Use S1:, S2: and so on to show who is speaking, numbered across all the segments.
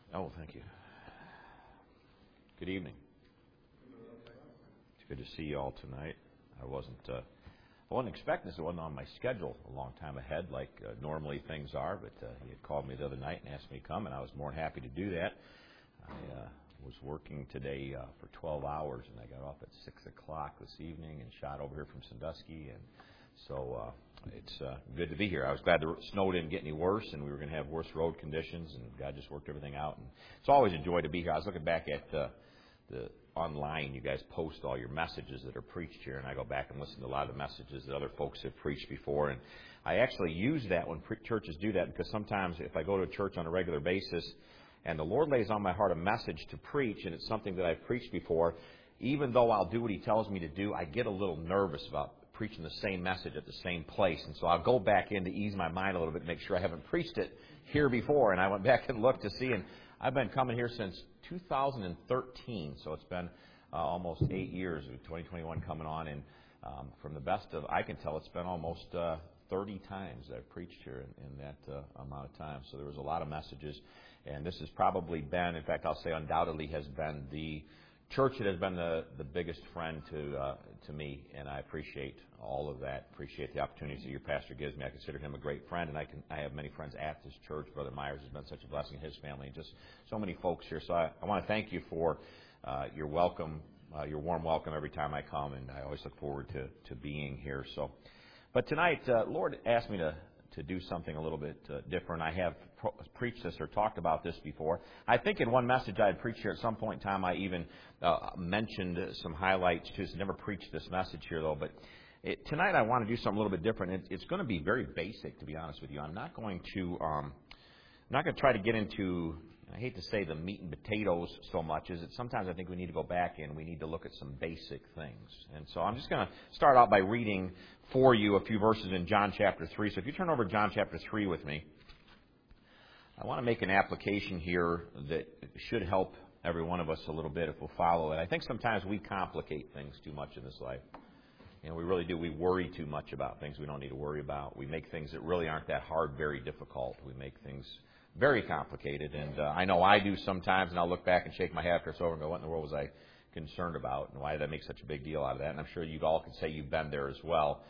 S1: Oh, thank you. Good evening. It's good to see you all tonight. I wasn't expecting this. It wasn't on my schedule a long time ahead, like normally things are. But he had called me the other night and asked me to come, and I was more than happy to do that. I was working today for 12 hours, and I got off at 6 o'clock this evening and shot over here from Sandusky, and so it's good to be here. I was glad the snow didn't get any worse, and we were going to have worse road conditions, and God just worked everything out. And it's always a joy to be here. I was looking back at the online. You guys post all your messages that are preached here, and I go back and listen to a lot of the messages that other folks have preached before. And I actually use that when churches do that, because sometimes if I go to a church on a regular basis and the Lord lays on my heart a message to preach, and it's something that I've preached before, even though I'll do what He tells me to do, I get a little nervous about preaching the same message at the same place. And so I'll go back in to ease my mind a little bit, make sure I haven't preached it here before. And I went back and looked to see, and I've been coming here since 2013, so it's been almost 8 years of 2021 coming on, and from the best of I can tell, it's been almost 30 times I've preached here in that amount of time. So there was a lot of messages, and this has probably been, in fact, I'll say undoubtedly has been the church that has been the biggest friend to me, and I appreciate all of that. Appreciate the opportunities that your pastor gives me. I consider him a great friend, and I have many friends at this church. Brother Myers has been such a blessing in his family, and just so many folks here. So I want to thank you for your welcome, your warm welcome every time I come, and I always look forward to being here. So, but tonight, Lord asked me to do something a little bit different. I have preached this or talked about this before. I think in one message I had preached here at some point in time, I even mentioned some highlights too. So never preached this message here though, but tonight I want to do something a little bit different. It's going to be very basic, to be honest with you. I'm not going to try to get into, I hate to say the meat and potatoes so much, is that sometimes I think we need to go back and we need to look at some basic things. And so I'm just going to start out by reading for you a few verses in John chapter 3. So if you turn over to John chapter 3 with me, I want to make an application here that should help every one of us a little bit if we'll follow it. I think sometimes we complicate things too much in this life. You know, we really do. We worry too much about things we don't need to worry about. We make things that really aren't that hard very difficult. We make things very complicated, and I know I do sometimes, and I'll look back and shake my head after it's over and go, what in the world was I concerned about, and why did I make such a big deal out of that? And I'm sure you all can say you've been there as well.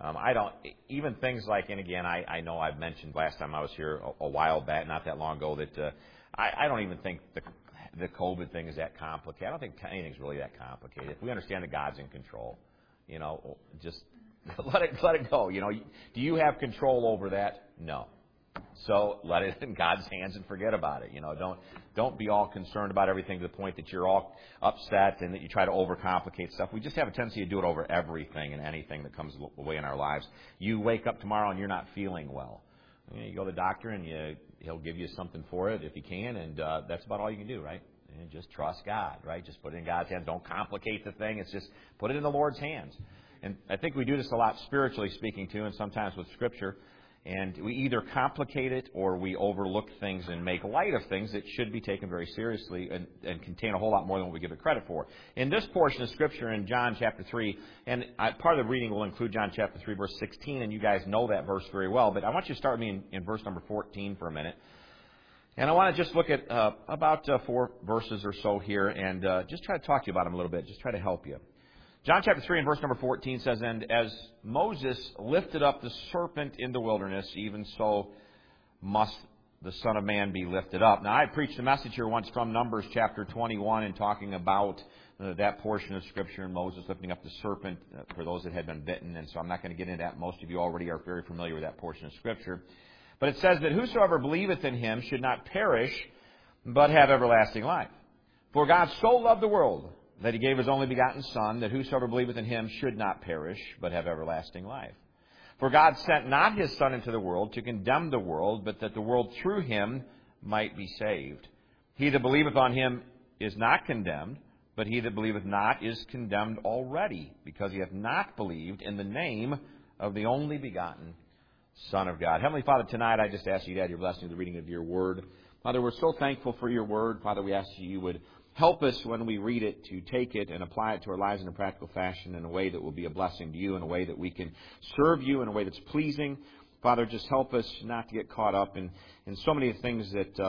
S1: Even things like, and again, I know I've mentioned last time I was here a while back, not that long ago, that I don't even think the COVID thing is that complicated. I don't think anything's really that complicated. If we understand that God's in control, you know, just let it go. You know, do you have control over that? No. So let it in God's hands and forget about it. You know, don't be all concerned about everything to the point that you're all upset and that you try to overcomplicate stuff. We just have a tendency to do it over everything and anything that comes away in our lives. You wake up tomorrow and you're not feeling well. You go to the doctor and he'll give you something for it if he can, and that's about all you can do, right? And just trust God, right? Just put it in God's hands. Don't complicate the thing. It's just put it in the Lord's hands. And I think we do this a lot spiritually speaking too, and sometimes with Scripture. And we either complicate it or we overlook things and make light of things that should be taken very seriously and contain a whole lot more than what we give it credit for. In this portion of Scripture in John chapter 3, and part of the reading will include John chapter 3, verse 16, and you guys know that verse very well, but I want you to start me in verse number 14 for a minute. And I want to just look at about 4 verses or so here and just try to talk to you about them a little bit, just try to help you. John chapter 3 and verse number 14 says, "And as Moses lifted up the serpent in the wilderness, even so must the Son of Man be lifted up." Now, I preached a message here once from Numbers chapter 21 and talking about that portion of Scripture and Moses lifting up the serpent for those that had been bitten. And so I'm not going to get into that. Most of you already are very familiar with that portion of Scripture. But it says that whosoever believeth in him should not perish, but have everlasting life. For God so loved the world that he gave his only begotten Son, that whosoever believeth in him should not perish, but have everlasting life. For God sent not his Son into the world to condemn the world, but that the world through him might be saved. He that believeth on him is not condemned, but he that believeth not is condemned already, because he hath not believed in the name of the only begotten Son of God. Heavenly Father, tonight I just ask you to add your blessing to the reading of your word. Father, we're so thankful for your word. Father, we ask you would help us when we read it to take it and apply it to our lives in a practical fashion in a way that will be a blessing to you, in a way that we can serve you in a way that's pleasing. Father, just help us not to get caught up in so many things that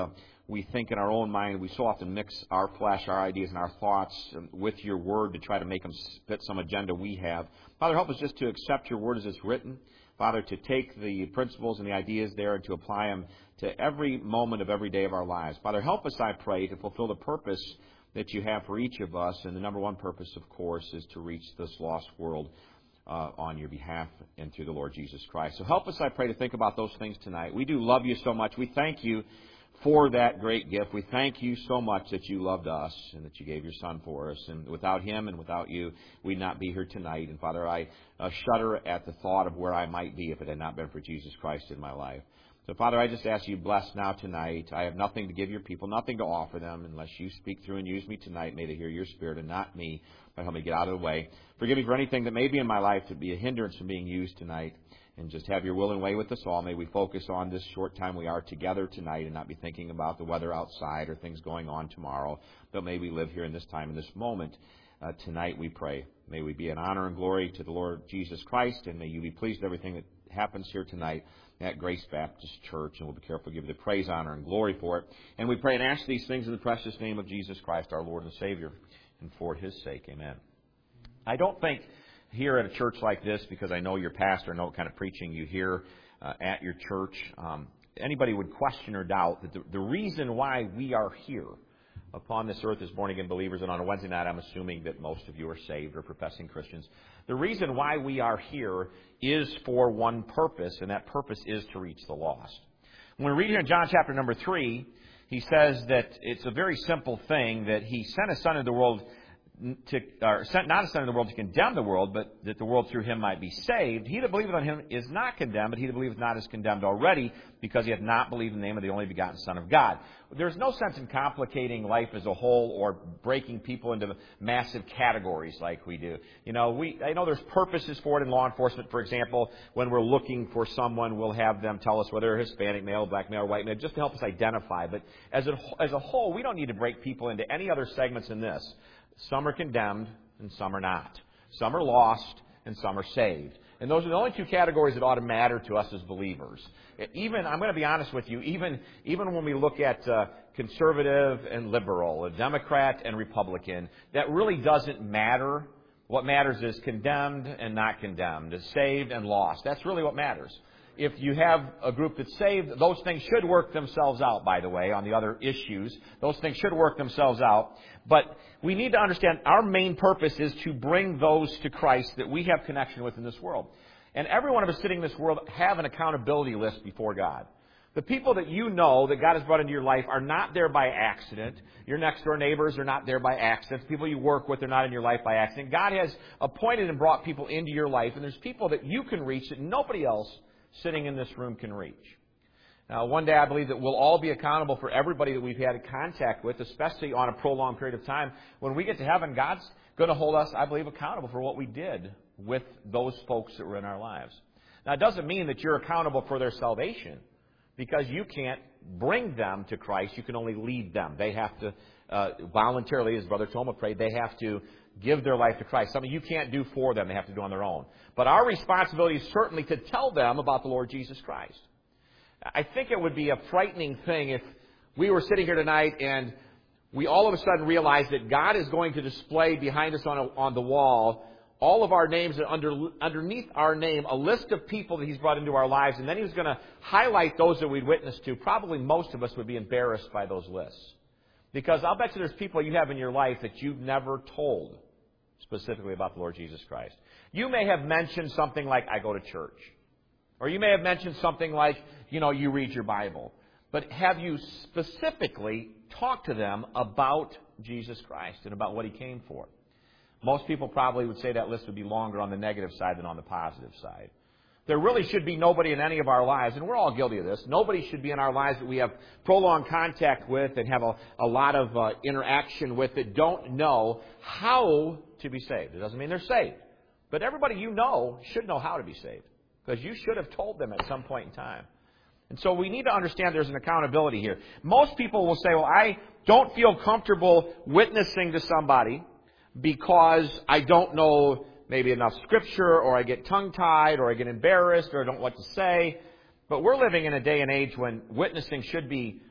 S2: we think in our own mind. We so often mix our flesh, our ideas, and our thoughts with your word to try to make them fit some agenda we have. Father, help us just to accept your word as it's written. Father, to take the principles and the ideas there and to apply them to every moment of every day of our lives. Father, help us, I pray, to fulfill the purpose that you have for each of us. And the number one purpose, of course, is to reach this lost world on your behalf and through the Lord Jesus Christ. So help us, I pray, to think about those things tonight. We do love you so much. We thank you for that great gift. We thank you so much that you loved us and that you gave your Son for us. And without him and without you, we'd not be here tonight. And Father, I shudder at the thought of where I might be if it had not been for Jesus Christ in my life. So, Father, I just ask you bless now tonight. I have nothing to give your people, nothing to offer them unless you speak through and use me tonight. May they hear your Spirit and not me. Help me get out of the way. Forgive me for anything that may be in my life to be a hindrance from being used tonight. And just have your will and way with us all. May we focus on this short time we are together tonight and not be thinking about the weather outside or things going on tomorrow. But may we live here in this time, in this moment. Tonight we pray. May we be an honor and glory to the Lord Jesus Christ. And may you be pleased with everything that happens here tonight at Grace Baptist Church. And we'll be careful to give you the praise, honor, and glory for it. And we pray and ask these things in the precious name of Jesus Christ, our Lord and Savior. And for his sake, amen. I don't think here at a church like this, because I know your pastor, know what kind of preaching you hear at your church, anybody would question or doubt that the reason why we are here upon this earth as born-again believers, and on a Wednesday night I'm assuming that most of you are saved or professing Christians, the reason why we are here is for one purpose, and that purpose is to reach the lost. When we read here in John chapter number 3, he says that it's a very simple thing, that he sent his Son into the world sent not a Son into the world to condemn the world, but that the world through him might be saved. He that believeth on him is not condemned, but he that believeth not is condemned already, because he hath not believed in the name of the only begotten Son of God. There's no sense in complicating life as a whole or breaking people into massive categories like we do. I know there's purposes for it in law enforcement. For example, when we're looking for someone, we'll have them tell us whether they're Hispanic male, black male, or white male, just to help us identify. But as a whole, we don't need to break people into any other segments in this. Some are condemned and some are not. Some are lost and some are saved. And those are the only two categories that ought to matter to us as believers. Even, I'm going to be honest with you, even when we look at conservative and liberal, Democrat and Republican, that really doesn't matter. What matters is condemned and not condemned, saved and lost. That's really what matters. If you have a group that's saved, those things should work themselves out, by the way, on the other issues. Those things should work themselves out. But we need to understand our main purpose is to bring those to Christ that we have connection with in this world. And every one of us sitting in this world have an accountability list before God. The people that you know that God has brought into your life are not there by accident. Your next door neighbors are not there by accident. The people you work with are not in your life by accident. God has appointed and brought people into your life, and there's people that you can reach that nobody else sitting in this room can reach. Now, one day I believe that we'll all be accountable for everybody that we've had contact with, especially on a prolonged period of time. When we get to heaven, God's going to hold us, I believe, accountable for what we did with those folks that were in our lives. Now, it doesn't mean that you're accountable for their salvation, because you can't bring them to Christ. You can only lead them. They have to voluntarily, as Brother Toma prayed, they have to give their life to Christ. Something you can't do for them. They have to do on their own. But our responsibility is certainly to tell them about the Lord Jesus Christ. I think it would be a frightening thing if we were sitting here tonight and we all of a sudden realized that God is going to display behind us on the wall all of our names, and underneath our name, a list of people that He's brought into our lives, and then He was going to highlight those that we'd witnessed to. Probably most of us would be embarrassed by those lists. Because I'll bet you there's people you have in your life that you've never told specifically about the Lord Jesus Christ. You may have mentioned something like, I go to church. Or you may have mentioned something like, you read your Bible. But have you specifically talked to them about Jesus Christ and about what He came for? Most people probably would say that list would be longer on the negative side than on the positive side. There really should be nobody in any of our lives, and we're all guilty of this. Nobody should be in our lives that we have prolonged contact with and have a lot of interaction with that don't know how to be saved. It doesn't mean they're saved. But everybody you know should know how to be saved, because you should have told them at some point in time. And so we need to understand there's an accountability here. Most people will say, well, I don't feel comfortable witnessing to somebody because I don't know maybe enough Scripture, or I get tongue-tied, or I get embarrassed, or I don't know what to say. But we're living in a day and age when witnessing should be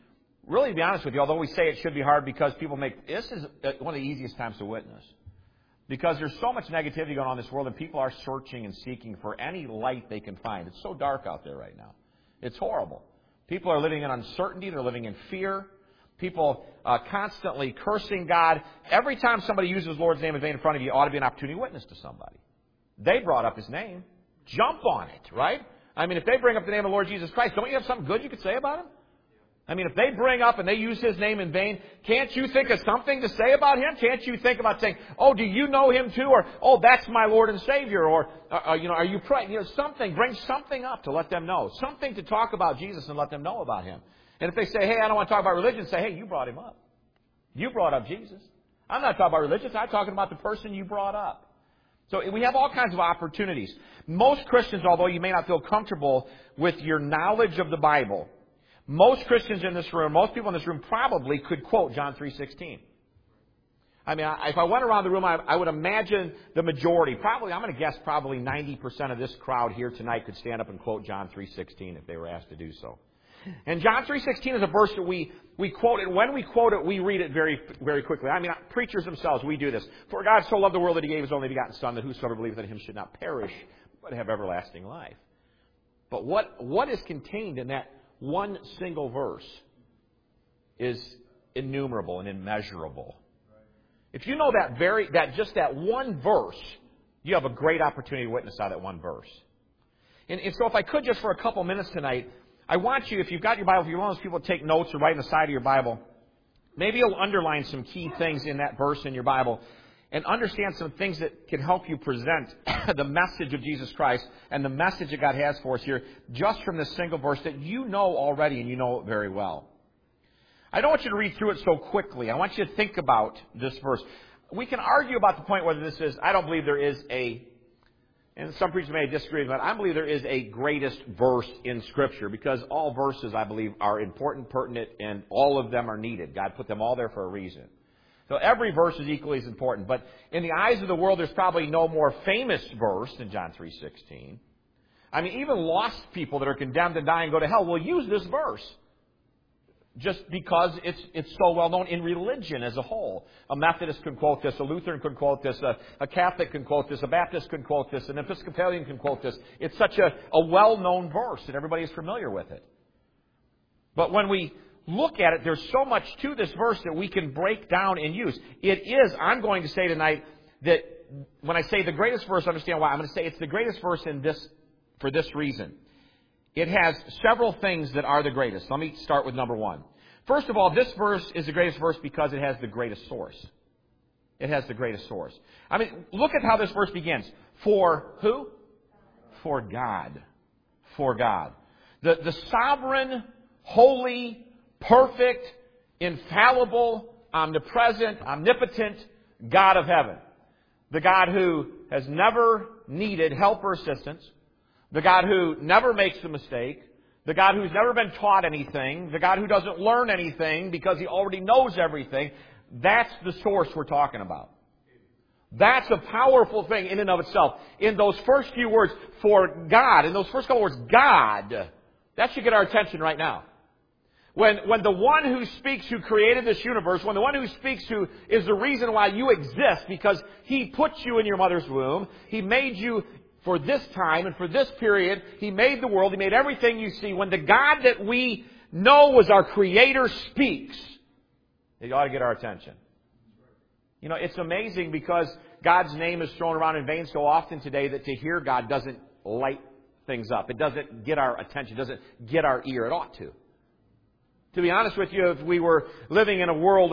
S1: really, to be honest with you, although we say it should be hard because people make, this is one of the easiest times to witness. Because there's so much negativity going on in this world and people are searching and seeking for any light they can find. It's so dark out there right now. It's horrible. People are living in uncertainty. They're living in fear. People constantly cursing God. Every time somebody uses the Lord's name in vain in front of you, ought to be an opportunity to witness to somebody. They brought up His name. Jump on it, right? I mean, if they bring up the name of the Lord Jesus Christ, don't you have something good you could say about Him? I mean, if they bring up and they use His name in vain, can't you think of something to say about Him? Can't you think about saying, oh, do you know Him too? Or, oh, that's my Lord and Savior. Or, are you praying? Something, bring something up to let them know. Something to talk about Jesus and let them know about Him. And if they say, hey, I don't want to talk about religion, say, hey, you brought Him up. You brought up Jesus. I'm not talking about religion. I'm talking about the person you brought up. So we have all kinds of opportunities. Most Christians, although you may not feel comfortable with your knowledge of the Bible, most Christians in this room, most people in this room probably could quote John 3:16. I mean, if I went around the room, I would imagine the majority, probably, I'm going to guess probably 90% of this crowd here tonight could stand up and quote John 3:16 if they were asked to do so. And John 3:16 is a verse that we quote it. When we quote it, we read it very, very quickly. I mean, preachers themselves, we do this. For God so loved the world that He gave His only begotten Son, that whosoever believeth in Him should not perish, but have everlasting life. But what is contained in that one single verse is innumerable and immeasurable. If you know just that one verse, you have a great opportunity to witness out of that one verse. And so if I could just for a couple minutes tonight, I want you, if you've got your Bible, if you're one of those people that take notes or write on the side of your Bible, maybe you'll underline some key things in that verse in your Bible and understand some things that can help you present the message of Jesus Christ and the message that God has for us here just from this single verse that you know already and you know it very well. I don't want you to read through it so quickly. I want you to think about this verse. We can argue about the point whether this is, I don't believe there is and some preachers may disagree, but I believe there is a greatest verse in Scripture because all verses, I believe, are important, pertinent, and all of them are needed. God put them all there for a reason. So every verse is equally as important. But in the eyes of the world, there's probably no more famous verse than John 3:16. I mean, even lost people that are condemned to die and go to hell will use this verse just because it's so well known in religion as a whole. A Methodist can quote this, a Lutheran can quote this, a Catholic can quote this, a Baptist can quote this, an Episcopalian can quote this. It's such a well-known verse and everybody is familiar with it. But when we look at it, there's so much to this verse that we can break down and use. It is, I'm going to say tonight, that when I say the greatest verse, understand why. I'm going to say it's the greatest verse for this reason. It has several things that are the greatest. Let me start with number one. First of all, this verse is the greatest verse because it has the greatest source. It has the greatest source. I mean, look at how this verse begins. For who? For God. For God. The sovereign, holy, perfect, infallible, omnipresent, omnipotent God of heaven. The God who has never needed help or assistance. The God who never makes a mistake. The God who's never been taught anything. The God who doesn't learn anything because He already knows everything. That's the source we're talking about. That's a powerful thing in and of itself. In those first few words, for God, in those first couple words, God, that should get our attention right now. When the one who speaks, who created this universe, when the one who speaks, who is the reason why you exist, because He put you in your mother's womb, He made you for this time and for this period, He made the world, He made everything you see. When the God that we know was our Creator speaks, it ought to get our attention. You know, it's amazing because God's name is thrown around in vain so often today that to hear God doesn't light things up. It doesn't get our attention. It doesn't get our ear. It ought to. To be honest with you, if we were living in a world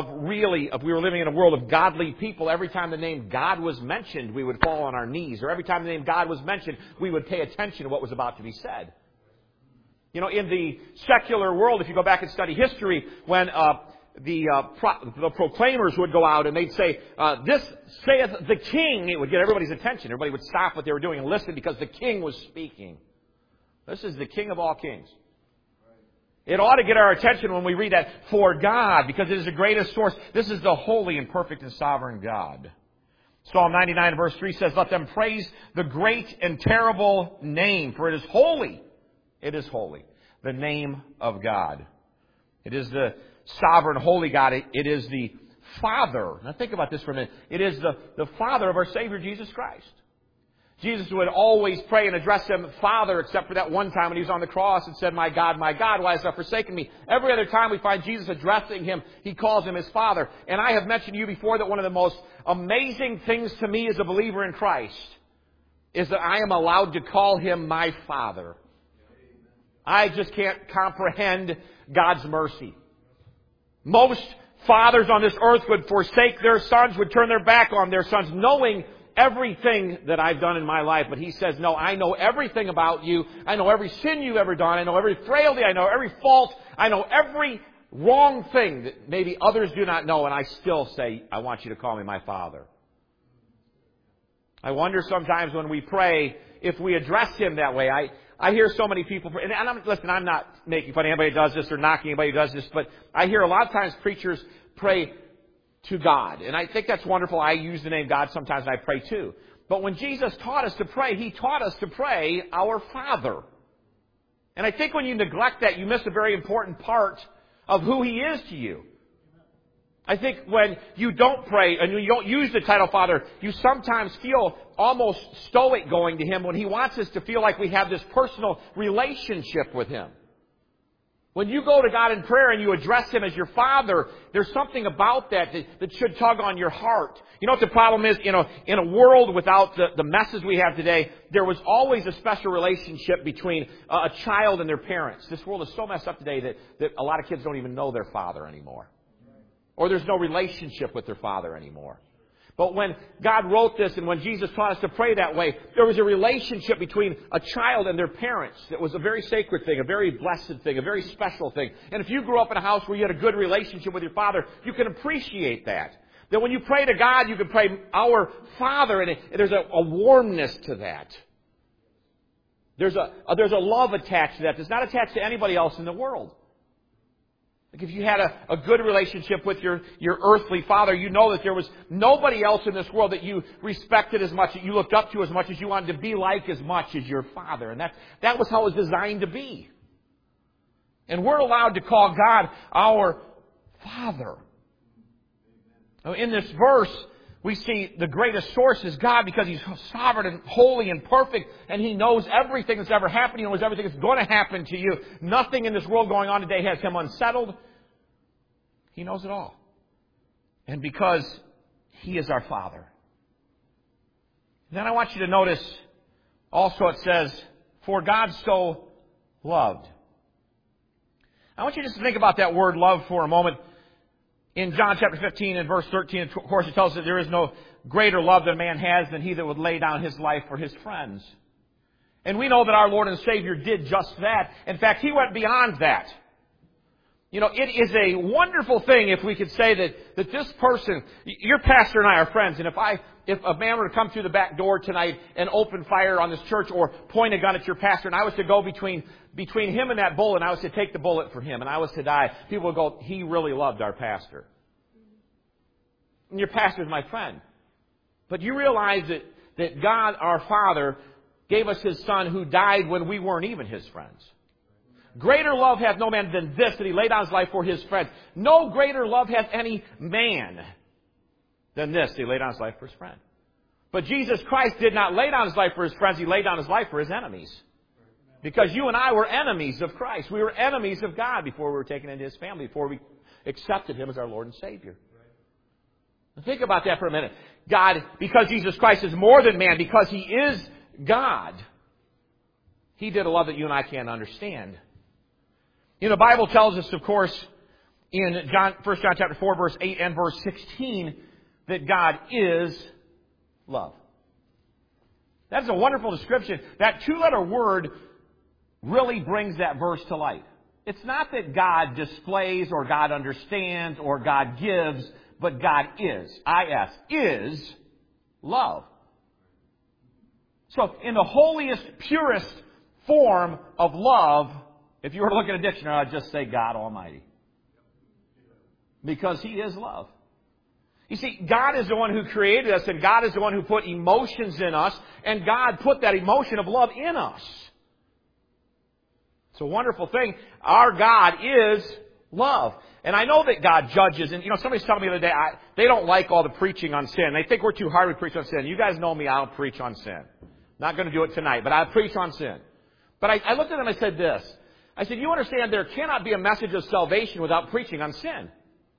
S1: if we were living in a world of godly people, every time the name God was mentioned, we would fall on our knees. Or every time the name God was mentioned, we would pay attention to what was about to be said. You know, in the secular world, if you go back and study history, when the proclaimers would go out and they'd say, this saith the king, it would get everybody's attention. Everybody would stop what they were doing and listen because the king was speaking. This is the King of all kings. It ought to get our attention when we read that, for God, because it is the greatest source. This is the holy and perfect and sovereign God. Psalm 99 verse 3 says, let them praise the great and terrible name, for it is holy. It is holy. The name of God.
S2: It is the sovereign, holy God. It is the Father. Now think about this for a minute. It is the Father of our Savior, Jesus Christ. Jesus would always pray and address Him, Father, except for that one time when He was on the cross and said, my God, why hast thou forsaken me? Every other time we find Jesus addressing Him, He calls Him His Father. And I have mentioned to you before that one of the most amazing things to me as a believer in Christ is that I am allowed to call Him my Father. I just can't comprehend God's mercy. Most fathers on this earth would forsake their sons, would turn their back on their sons, knowing everything that I've done in my life. But He says, no, I know everything about you. I know every sin you've ever done. I know every frailty. I know every fault. I know every wrong thing that maybe others do not know. And I still say, I want you to call me my Father. I wonder sometimes when we pray if we address Him that way. I hear so many people, and I'm not making fun of anybody who does this or knocking anybody who does this, but I hear a lot of times preachers pray to God. And I think that's wonderful. I use the name God sometimes and I pray too. But when Jesus taught us to pray, He taught us to pray our Father. And I think when you neglect that, you miss a very important part of who He is to you. I think when you don't pray and you don't use the title Father, you sometimes feel almost stoic going to Him when He wants us to feel like we have this personal relationship with Him. When you go to God in prayer and you address Him as your Father, there's something about that should tug on your heart. You know what the problem is? In a world without the messes we have today, there was always a special relationship between a child and their parents. This world is so messed up today that a lot of kids don't even know their father anymore. Or there's no relationship with their father anymore. But when God wrote this and when Jesus taught us to pray that way, there was a relationship between a child and their parents that was a very sacred thing, a very blessed thing, a very special thing. And if you grew up in a house where you had a good relationship with your father, you can appreciate that. That when you pray to God, you can pray our Father, and there's a warmness to that. There's a love attached to that that's not attached to anybody else in the world. Like if you had a good relationship with your earthly father, you know that there was nobody else in this world that you respected as much, that you looked up to as much, as you wanted to be like as much as your father. And that was how it was designed to be. And we're allowed to call God our Father. Now, in this verse, we see the greatest source is God because He's sovereign and holy and perfect, and He knows everything that's ever happened. He knows everything that's going to happen to you. Nothing in this world going on today has Him unsettled. He knows it all. And because He is our Father. Then I want you to notice also it says, for God so loved. I want you just to think about that word love for a moment. In John chapter 15 and verse 13, of course, it tells us that there is no greater love that a man has than he that would lay down his life for his friends. And we know that our Lord and Savior did just that. In fact, He went beyond that. You know, it is a wonderful thing if we could say that this person, your pastor and I are friends, and if a man were to come through the back door tonight and open fire on this church or point a gun at your pastor, and I was to go between him and that bullet, and I was to take the bullet for him, and I was to die, people would go, he really loved our pastor. And your pastor's my friend. But you realize that God, our Father, gave us His Son who died when we weren't even His friends. Greater love hath no man than this, that He laid down His life for His friends. No greater love hath any man than this, that He laid down His life for His friend. But Jesus Christ did not lay down His life for His friends. He laid down His life for His enemies. Because you and I were enemies of Christ. We were enemies of God before we were taken into His family, before we accepted Him as our Lord and Savior. Now think about that for a minute. God, because Jesus Christ is more than man, because He is God, He did a love that you and I can't understand. You know, the Bible tells us, of course, in 1 John chapter 4, verse 8 and verse 16, that God is love. That's a wonderful description. That two-letter word really brings that verse to light. It's not that God displays or God understands or God gives, but God is. I-S, is love. So, in the holiest, purest form of love, if you were to look at a dictionary, I'd just say God Almighty. Because He is love. You see, God is the one who created us, and God is the one who put emotions in us, and God put that emotion of love in us. It's a wonderful thing. Our God is love. And I know that God judges, and somebody's telling me the other day, they don't like all the preaching on sin. They think we're too hard to preach on sin. You guys know me, I'll preach on sin. Not going to do it tonight, but I'll preach on sin. But I looked at them and I said this. I said, you understand there cannot be a message of salvation without preaching on sin.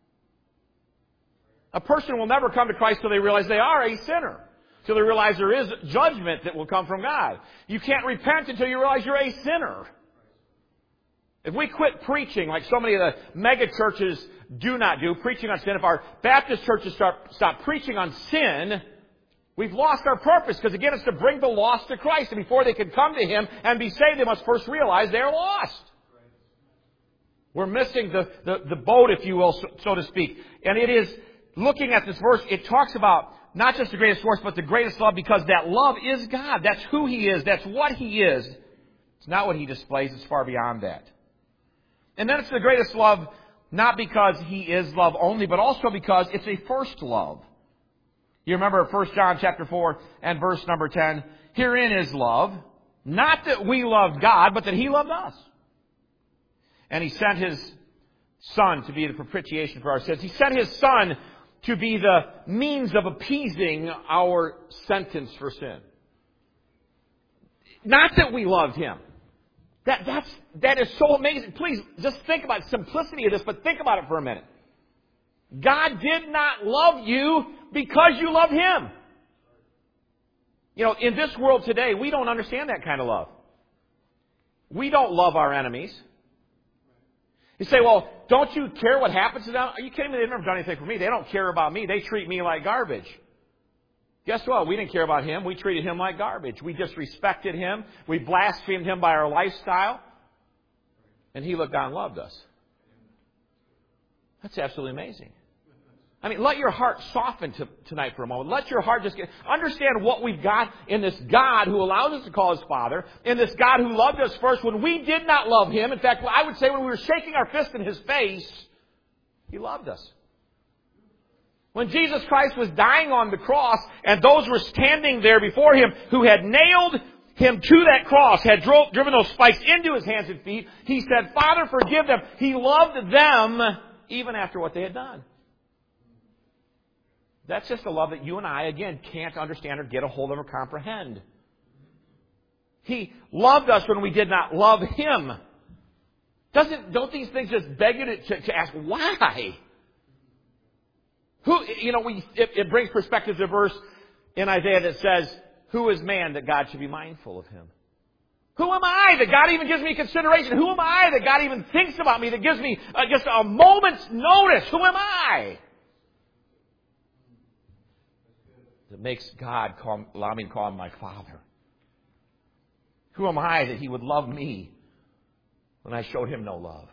S2: A person will never come to Christ till they realize they are a sinner. Till they realize there is judgment that will come from God. You can't repent until you realize you're a sinner. If we quit preaching, like so many of the mega churches do not do, preaching on sin, if our Baptist churches stop preaching on sin, we've lost our purpose. Because again, it's to bring the lost to Christ. And before they can come to Him and be saved, they must first realize they're lost. We're missing the boat, if you will, so to speak. And it is, looking at this verse, it talks about not just the greatest source, but the greatest love, because that love is God. That's who He is. That's what He is. It's not what He displays. It's far beyond that. And then it's the greatest love, not because He is love only, but also because it's a first love. You remember 1 John chapter 4 and verse number 10. Herein is love, not that we loved God, but that He loved us. And He sent His Son to be the propitiation for our sins. He sent His Son to be the means of appeasing our sentence for sin. Not that we loved Him. That is so amazing. Please, just think about the simplicity of this, but think about it for a minute. God did not love you because you love Him. In this world today, we don't understand that kind of love. We don't love our enemies. You say, well, don't you care what happens to them? Are you kidding me? They've never done anything for me. They don't care about me. They treat me like garbage. Guess what? We didn't care about Him. We treated Him like garbage. We disrespected Him. We blasphemed Him by our lifestyle. And He looked down and loved us. That's absolutely amazing. I mean, let your heart soften tonight for a moment. Let your heart just understand what we've got in this God who allows us to call His Father, in this God who loved us first when we did not love Him. In fact, I would say when we were shaking our fist in His face, He loved us. When Jesus Christ was dying on the cross and those were standing there before Him who had nailed Him to that cross, had driven those spikes into His hands and feet, He said, Father, forgive them. He loved them even after what they had done. That's just a love that you and I, again, can't understand or get a hold of or comprehend. He loved us when we did not love Him. Don't these things just beg you to ask, why? It brings perspective to a verse in Isaiah that says, who is man that God should be mindful of him? Who am I that God even gives me consideration? Who am I that God even thinks about me, that gives me just a moment's notice? Who am I? That makes God allow me to call Him my Father. Who am I that He would love me when I showed Him no love?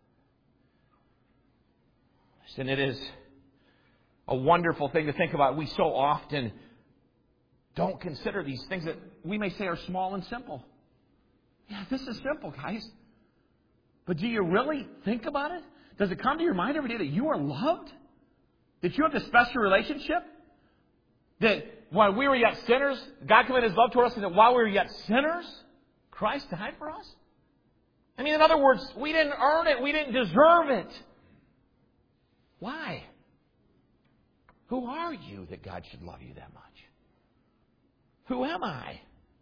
S2: And it is a wonderful thing to think about. We so often don't consider these things that we may say are small and simple. Yeah, this is simple, guys. But do you really think about it? Does it come to your mind every day that you are loved? That you have this special relationship? That while we were yet sinners, God commended His love toward us, and that while we were yet sinners, Christ died for us? I mean, in other words, we didn't earn it. We didn't deserve it. Why? Who are you that God should love you that much? Who am I?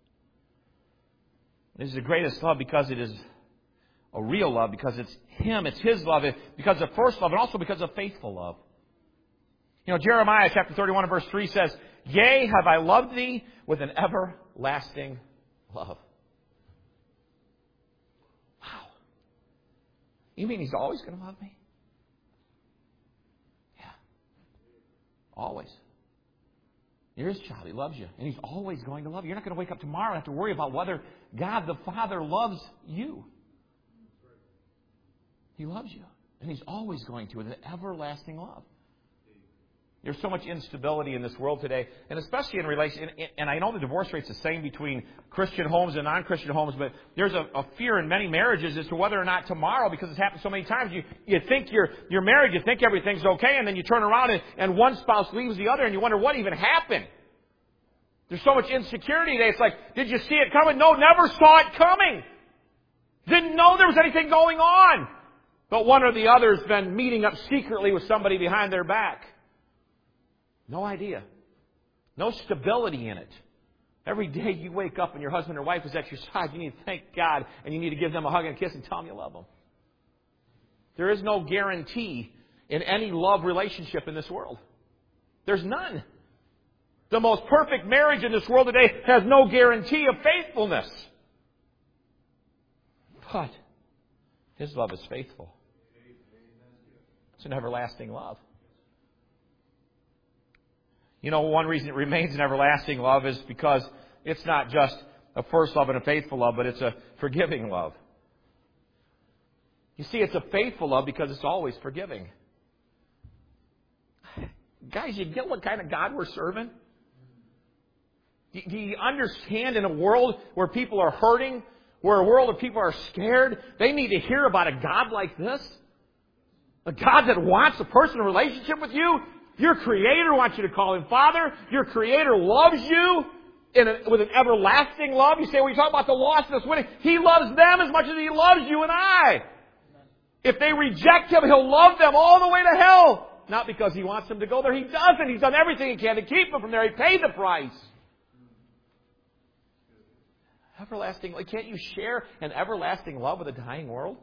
S2: This is the greatest love because it is a real love, because it's Him, it's His love, because of first love, and also because of faithful love. Jeremiah chapter 31 and verse 3 says, Yea, have I loved thee with an everlasting love. Wow. You mean He's always going to love me? Yeah. Always. You're His child. He loves you. And He's always going to love you. You're not going to wake up tomorrow and have to worry about whether God the Father loves you. He loves you. And He's always going to with an everlasting love. There's so much instability in this world today, and especially in relation. And I know the divorce rate's the same between Christian homes and non-Christian homes, but there's a fear in many marriages as to whether or not tomorrow, because it's happened so many times, you think you're married, you think everything's okay, and then you turn around and one spouse leaves the other, and you wonder what even happened. There's so much insecurity today. It's like, did you see it coming? No, never saw it coming. Didn't know there was anything going on. But one or the other has been meeting up secretly with somebody behind their back. No idea. No stability in it. Every day you wake up and your husband or wife is at your side, you need to thank God and you need to give them a hug and a kiss and tell them you love them. There is no guarantee in any love relationship in this world. There's none. The most perfect marriage in this world today has no guarantee of faithfulness. But His love is faithful. It's an everlasting love. You know, one reason it remains an everlasting love is because it's not just a first love and a faithful love, but it's a forgiving love. You see, it's a faithful love because it's always forgiving. Guys, you get what kind of God we're serving? Do you understand in a world where people are hurting, where a world of people are scared, they need to hear about a God like this? A God that wants a personal relationship with you? Your Creator wants you to call Him Father. Your Creator loves you with an everlasting love. You say, well, you talk about the lost and the winning. He loves them as much as He loves you and I. If they reject Him, He'll love them all the way to hell. Not because He wants them to go there. He doesn't. He's done everything He can to keep them from there. He paid the price. Everlasting. Can't you share an everlasting love with a dying world?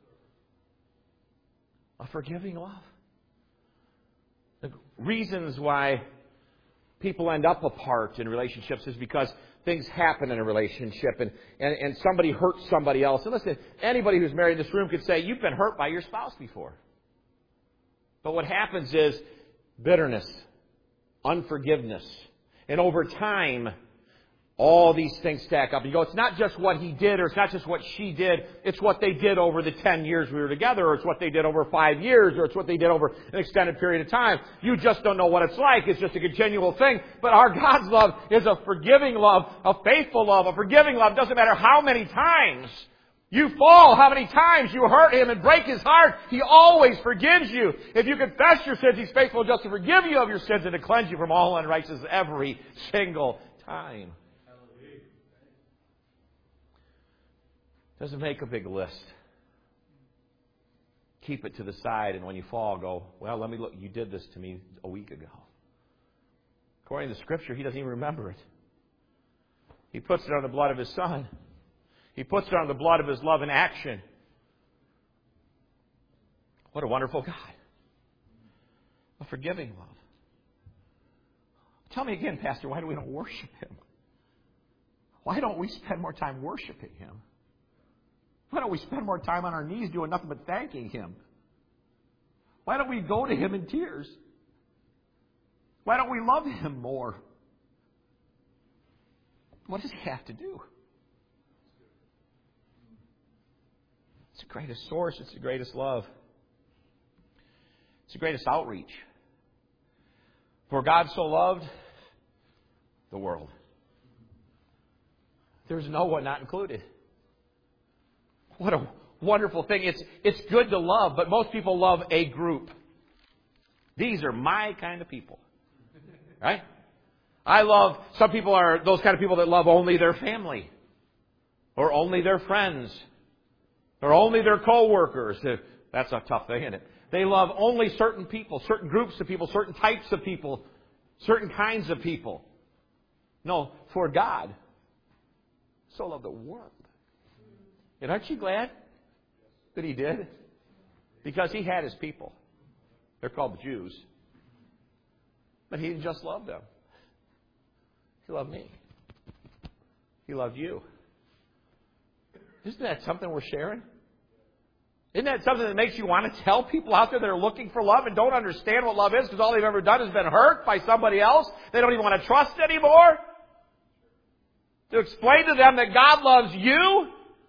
S2: A forgiving love. The reasons why people end up apart in relationships is because things happen in a relationship and somebody hurts somebody else. And listen, anybody who's married in this room could say, you've been hurt by your spouse before. But what happens is bitterness, unforgiveness, and over time, all these things stack up. You go, it's not just what he did or it's not just what she did. It's what they did over the 10 years we were together, or it's what they did over 5 years, or it's what they did over an extended period of time. You just don't know what it's like. It's just a continual thing. But our God's love is a forgiving love, a faithful love, a forgiving love. Doesn't matter how many times you fall, how many times you hurt Him and break His heart, He always forgives you. If you confess your sins, He's faithful just to forgive you of your sins and to cleanse you from all unrighteousness every single time. Doesn't make a big list. Keep it to the side, and when you fall, go, well, let me look. You did this to me a week ago. According to the Scripture, He doesn't even remember it. He puts it on the blood of His Son. He puts it on the blood of His love in action. What a wonderful God. A forgiving love. Tell me again, Pastor, why do we don't worship Him? Why don't we spend more time worshiping Him? Why don't we spend more time on our knees doing nothing but thanking Him? Why don't we go to Him in tears? Why don't we love Him more? What does He have to do? It's the greatest source. It's the greatest love. It's the greatest outreach. For God so loved the world. There's no one not included. What a wonderful thing. It's good to love, but most people love a group. These are my kind of people. Right? Some people are those kind of people that love only their family. Or only their friends. Or only their co-workers. That's a tough thing, isn't it? They love only certain people, certain groups of people, certain types of people, certain kinds of people. No, for God, so loved the world. And aren't you glad that He did? Because He had His people. They're called the Jews. But He didn't just love them. He loved me. He loved you. Isn't that something we're sharing? Isn't that something that makes you want to tell people out there that are looking for love and don't understand what love is because all they've ever done has been hurt by somebody else? They don't even want to trust anymore? To explain to them that God loves you,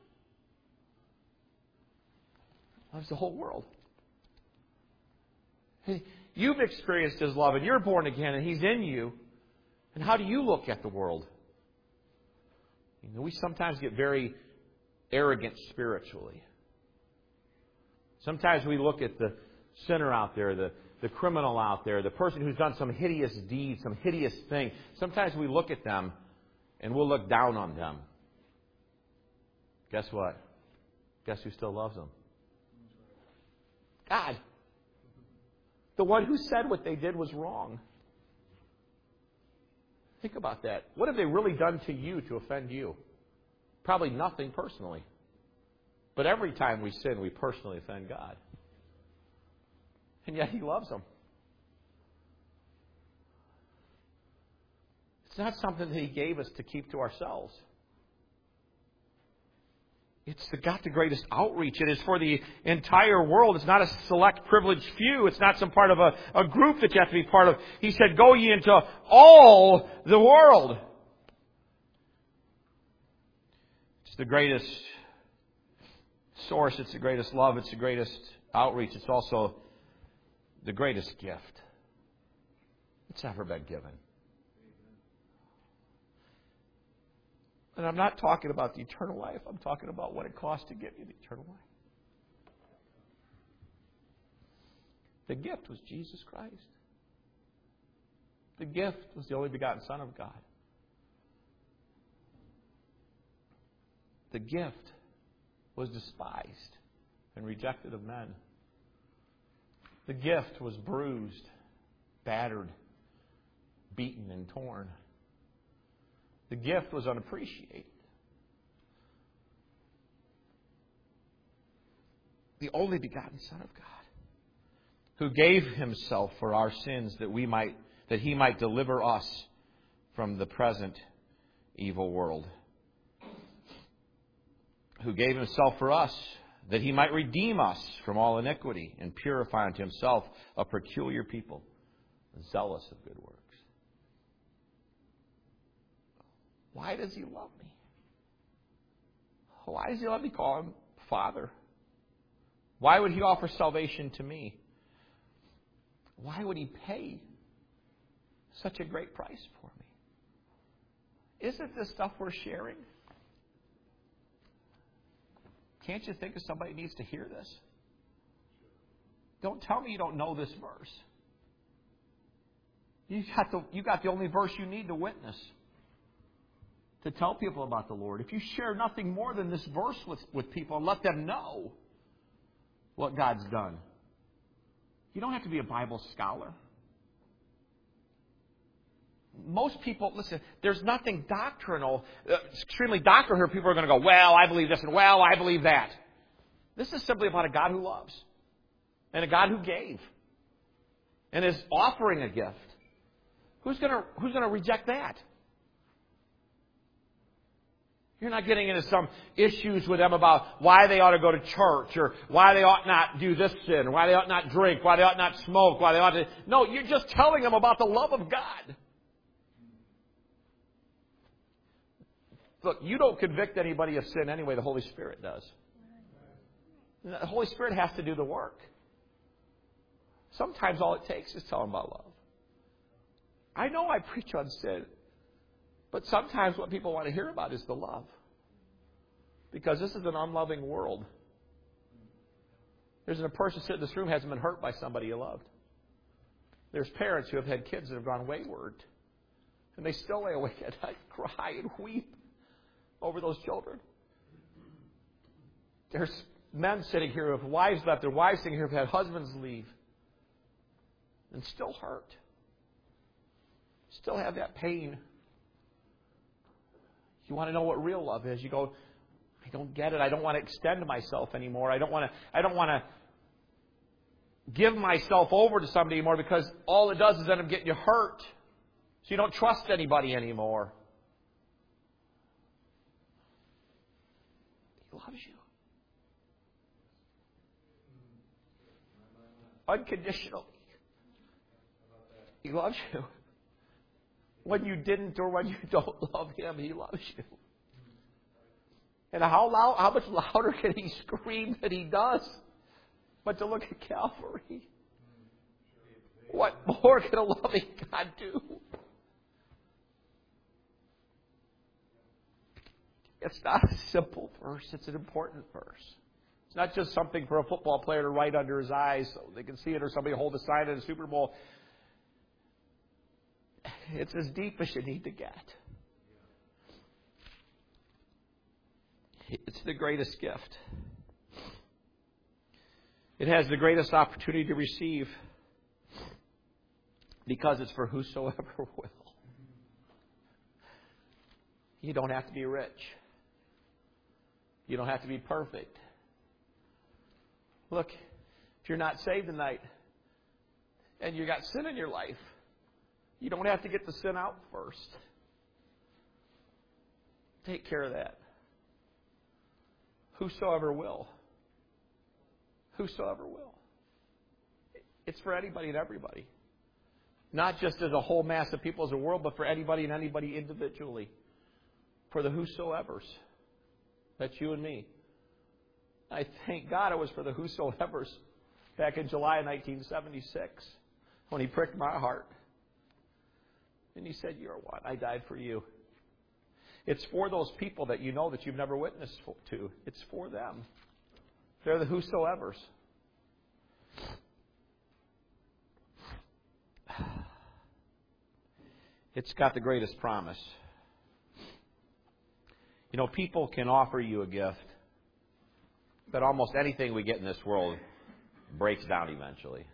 S2: loves the whole world. You've experienced His love and you're born again and He's in you. And how do you look at the world? We sometimes get very arrogant spiritually. Sometimes we look at the sinner out there, the criminal out there, the person who's done some hideous deed, some hideous thing. Sometimes we look at them and we'll look down on them. Guess what? Guess who still loves them?
S3: God. The one who said what they did was wrong. Think about that. What have they really done to you to offend you? Probably nothing personally. But every time we sin, we personally offend God. And yet He loves them. It's not something that He gave us to keep to ourselves. It's got the greatest outreach. It is for the entire world. It's not a select privileged few. It's not some part of a group that you have to be part of. He said, go ye into all the world. It's the greatest source. It's the greatest love. It's the greatest outreach. It's also the greatest gift that's ever been given. And I'm not talking about the eternal life. I'm talking about what it costs to give you the eternal life. The gift was Jesus Christ. The gift was the only begotten Son of God. The gift was despised and rejected of men. The gift was bruised, battered, beaten, and torn. The gift was unappreciated. The only begotten Son of God, who gave Himself for our sins that He might deliver us from the present evil world. Who gave Himself for us that He might redeem us from all iniquity and purify unto Himself a peculiar people, zealous of good works. Why does He love me? Why does He let me call Him Father? Why would He offer salvation to me? Why would He pay such a great price for me? Isn't this stuff we're sharing? Can't you think of somebody who needs to hear this? Don't tell me you don't know this verse. You got the only verse you need to witness, to tell people about the Lord. If you share nothing more than this verse with people and let them know what God's done. You don't have to be a Bible scholar. Most people, listen, there's nothing doctrinal, extremely doctrinal here. People are going to go, well, I believe this and well, I believe that. This is simply about a God who loves and a God who gave and is offering a gift. Who's going to reject that? You're not getting into some issues with them about why they ought to go to church or why they ought not do this sin, or why they ought not drink, why they ought not smoke, why they ought to... No, you're just telling them about the love of God. Look, you don't convict anybody of sin anyway. The Holy Spirit does. The Holy Spirit has to do the work. Sometimes all it takes is telling them about love. I know I preach on sin. But sometimes what people want to hear about is the love. Because this is an unloving world. There's a person sitting in this room who hasn't been hurt by somebody you loved. There's parents who have had kids that have gone wayward. And they still lay awake at night, cry and weep over those children. There's men sitting here who have wives left. Their wives sitting here who have had husbands leave. And still hurt. Still have that pain. You want to know what real love is. You go, I don't get it. I don't want to extend myself anymore. I don't want to give myself over to somebody anymore, because all it does is end up getting you hurt. So you don't trust anybody anymore. He loves you. Unconditionally. He loves you. When you didn't or when you don't love Him, He loves you. And how much louder can He scream than He does? But to look at Calvary. What more can a loving God do? It's not a simple verse. It's an important verse. It's not just something for a football player to write under his eyes so they can see it, or somebody hold a sign at a Super Bowl. It's as deep as you need to get. It's the greatest gift. It has the greatest opportunity to receive because it's for whosoever will. You don't have to be rich. You don't have to be perfect. Look, if you're not saved tonight and you got sin in your life, you don't have to get the sin out first. Take care of that. Whosoever will. Whosoever will. It's for anybody and everybody. Not just as a whole mass of people as a world, but for anybody and anybody individually. For the whosoevers. That's you and me. I thank God it was for the whosoevers back in July of 1976 when He pricked my heart. And He said, "You're one. I died for you." It's for those people that you know that you've never witnessed to. It's for them. They're the whosoevers. It's got the greatest promise. You know, people can offer you a gift, but almost anything we get in this world breaks down eventually.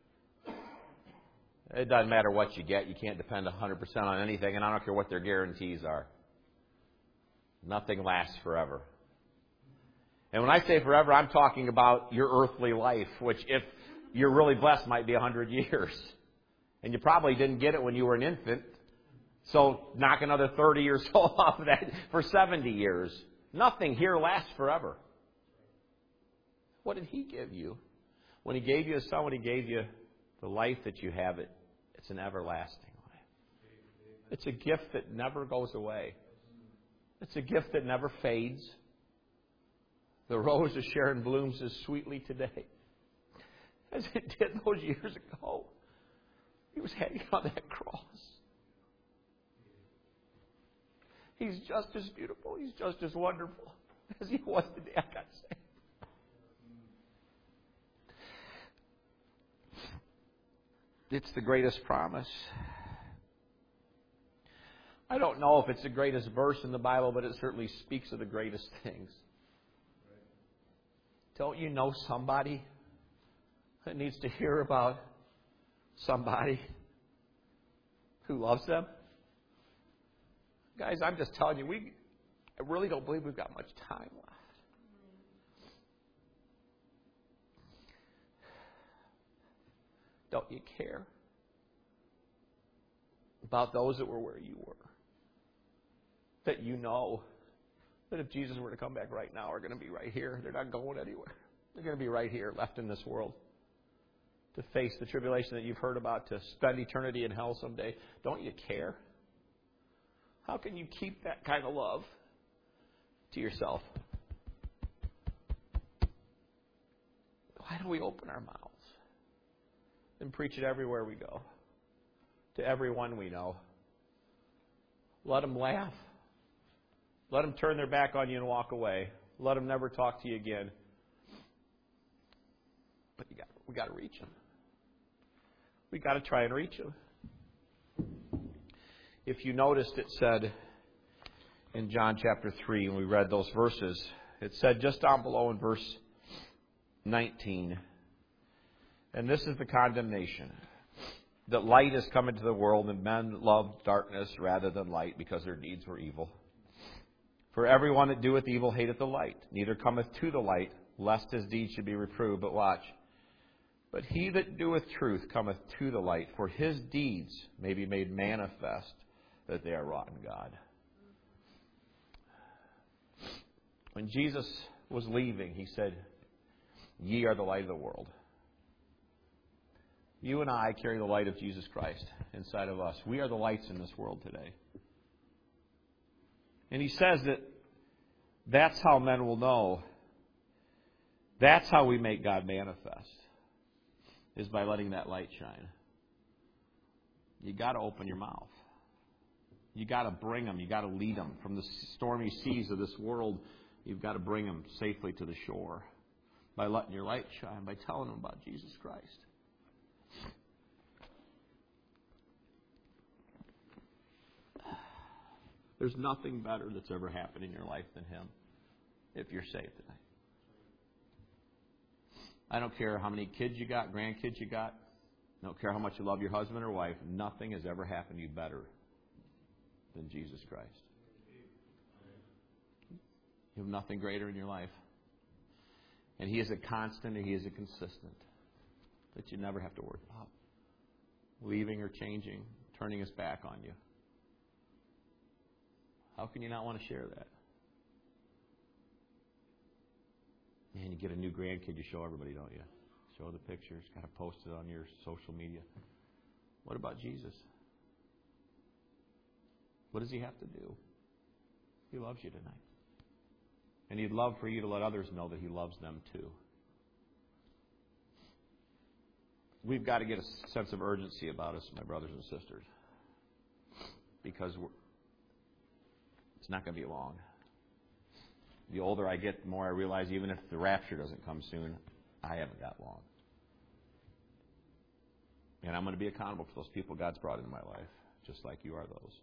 S3: It doesn't matter what you get. You can't depend 100% on anything, and I don't care what their guarantees are. Nothing lasts forever. And when I say forever, I'm talking about your earthly life, which if you're really blessed might be 100 years. And you probably didn't get it when you were an infant. So knock another 30 years off of that for 70 years. Nothing here lasts forever. What did He give you? When He gave you a son, when He gave you the life that you have, it's an everlasting life. It's a gift that never goes away. It's a gift that never fades. The rose of Sharon blooms as sweetly today as it did those years ago. He was hanging on that cross. He's just as beautiful. He's just as wonderful as He was the day I got saved. It's the greatest promise. I don't know if it's the greatest verse in the Bible, but it certainly speaks of the greatest things. Don't you know somebody that needs to hear about somebody who loves them? Guys, I'm just telling you, I really don't believe we've got much time left. Don't you care about those that were where you were? That you know that if Jesus were to come back right now, are going to be right here. They're not going anywhere. They're going to be right here, left in this world, to face the tribulation that you've heard about, to spend eternity in hell someday. Don't you care? How can you keep that kind of love to yourself? Why don't we open our mouths and preach it everywhere we go, to everyone we know? Let them laugh. Let them turn their back on you and walk away. Let them never talk to you again. But we got to reach them. We got to try and reach them. If you noticed, it said in John chapter 3, when we read those verses, it said just down below in verse 19, and this is the condemnation, that light has come into the world, and men loved darkness rather than light, because their deeds were evil. For everyone that doeth evil hateth the light, neither cometh to the light, lest his deeds should be reproved. But watch. But he that doeth truth cometh to the light, for his deeds may be made manifest that they are wrought in God. When Jesus was leaving, He said, "Ye are the light of the world." You and I carry the light of Jesus Christ inside of us. We are the lights in this world today. And He says that that's how men will know. That's how we make God manifest, is by letting that light shine. You got to open your mouth. You got to bring them. You got to lead them from the stormy seas of this world. You've got to bring them safely to the shore by letting your light shine, by telling them about Jesus Christ. There's nothing better that's ever happened in your life than Him, if you're saved tonight.
S1: I don't care how many kids you got, grandkids you got. I don't care how much you love your husband or wife. Nothing has ever happened to you better than Jesus Christ. You have nothing greater in your life. And He is a constant and He is a consistent that you never have to worry about leaving or changing, turning His back on you. How can you not want to share that? Man, you get a new grandkid, you show everybody, don't you? Show the pictures, kind of post it on your social media. What about Jesus? What does He have to do? He loves you tonight. And He'd love for you to let others know that He loves them too. We've got to get a sense of urgency about us, my brothers and sisters. Because it's not going to be long. The older I get, the more I realize even if the rapture doesn't come soon, I haven't got long. And I'm going to be accountable for those people God's brought into my life, just like you are those.